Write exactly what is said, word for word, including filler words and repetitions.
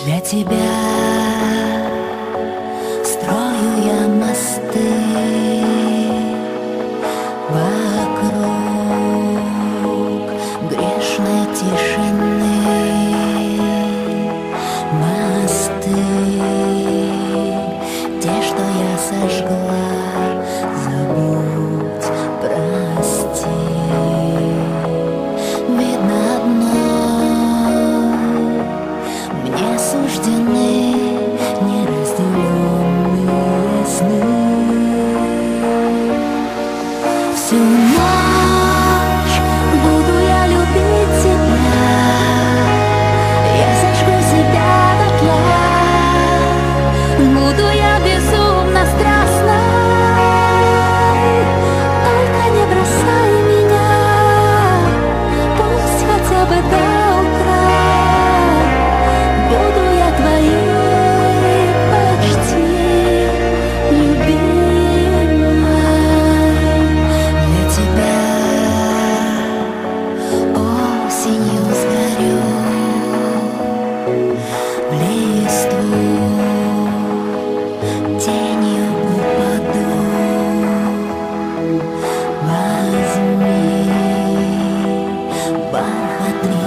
Для тебя строю я мосты вокруг грешной тишины. Мосты, те, что я сожгла, забудь, прости. Видно одно, мне суждены неразделенные сны. Всю ночь буду я любить тебя, я сожгу себя дотла. Буду я безумно страстной, только не бросай меня, пусть хотя бы до утра. Буду я твоей почти любимой. Для тебя осенью сгорю, в листву тенью упаду. Возьми бархатный